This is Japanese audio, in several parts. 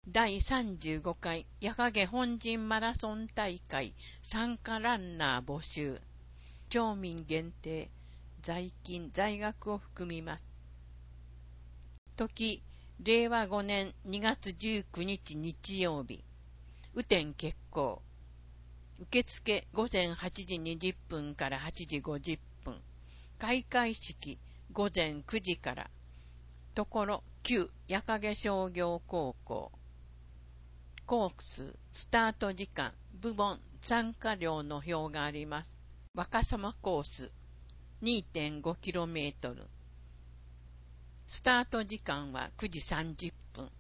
第35回矢影本陣マラソン大会参加ランナー募集。町民限定、在勤在学を含みます。時、令和5年2月19日日曜日。雨天決行。受付午前8時20分から8時50分。開会式午前9時から。ところ旧矢影商業高校。コース、スタート時間、部門、参加料の表があります。若様コース、2.5km。スタート時間は9時30分。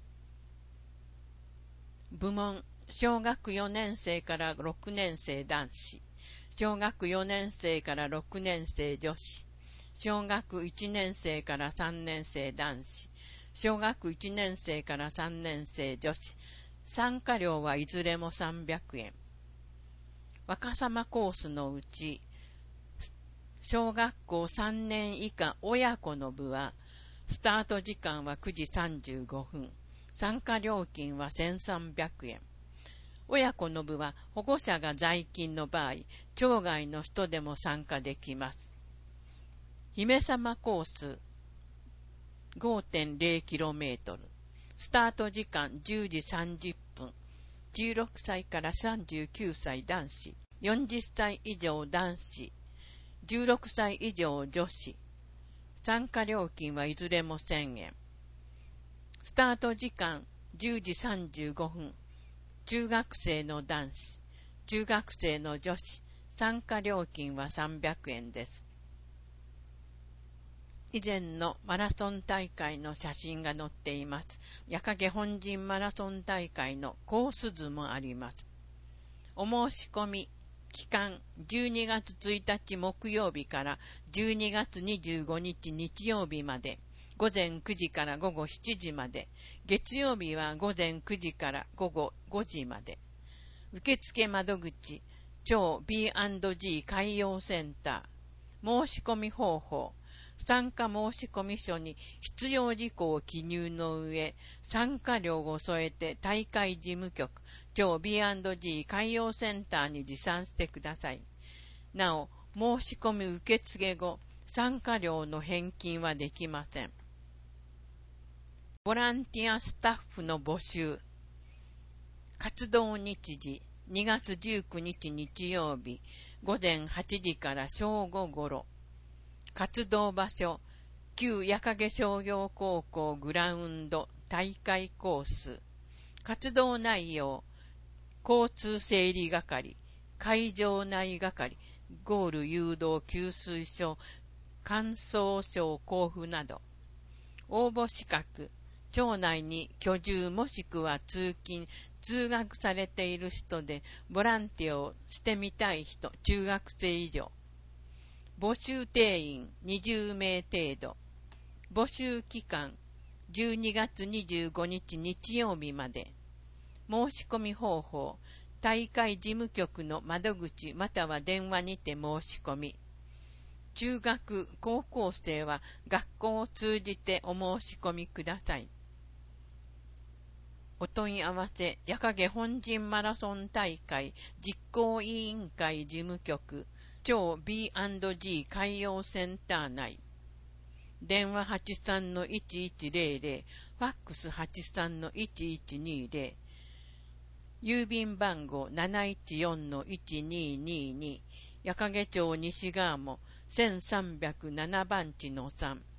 部門、小学4年生から6年生男子、小学4年生から6年生女子、小学1年生から3年生男子、小学1年生から3年生女子、参加料はいずれも300円。若様コースのうち、小学校3年以下親子の部は、スタート時間は9時35分。参加料金は1300円。親子の部は保護者が在勤の場合、町外の人でも参加できます。姫様コース 5.0km。スタート時間10時30分。16歳から39歳男子、40歳以上男子、16歳以上女子。参加料金はいずれも1000円。スタート時間10時35分。中学生の男子、中学生の女子。参加料金は300円です。以前のマラソン大会の写真が載っています。矢影本陣マラソン大会のコース図もあります。お申し込み期間12月1日木曜日から12月25日日曜日まで、午前9時から午後7時まで、月曜日は午前9時から午後5時まで。受付窓口、町 B&G 海洋センター。申し込み方法。参加申込書に必要事項を記入の上、参加料を添えて大会事務局、町 B&G 海洋センターに持参してください。なお、申し込み受付後、参加料の返金はできません。ボランティアスタッフの募集。活動日時、2月19日日曜日、午前8時から正午頃。活動場所、旧矢影商業高校グラウンド大会コース。活動内容、交通整理係、会場内係、ゴール誘導給水所、感想賞交付など。応募資格、町内に居住もしくは通勤、通学されている人で、ボランティアをしてみたい人、中学生以上。募集定員20名程度。募集期間12月25日日曜日まで。申し込み方法、大会事務局の窓口または電話にて申し込み。中学、高校生は学校を通じてお申し込みください。お問い合わせ、矢影本陣マラソン大会実行委員会事務局、町 B&G 海洋センター内。電話 83-1100、ファックス 83-1120、郵便番号 714-1222、矢影町西側も1307番地の3。